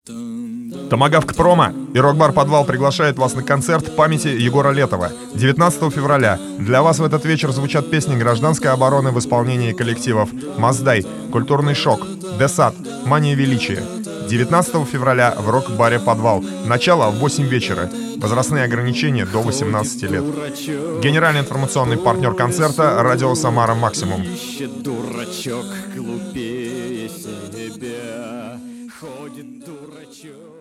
Томагавк Промо и Рок-бар «Подвал» приглашает вас на концерт памяти Егора Летова 19 февраля. Для вас в этот вечер звучат песни гражданской обороны в исполнении коллективов «Маздай», «Культурный шок», «Десад», «Мания величия». 19 февраля в рок-баре «Подвал». Начало в 8 вечера. Возрастные ограничения до 18 лет. Генеральный информационный партнер концерта — радио «Самара Максимум». Дурачок глупее себя, ходит дурачок.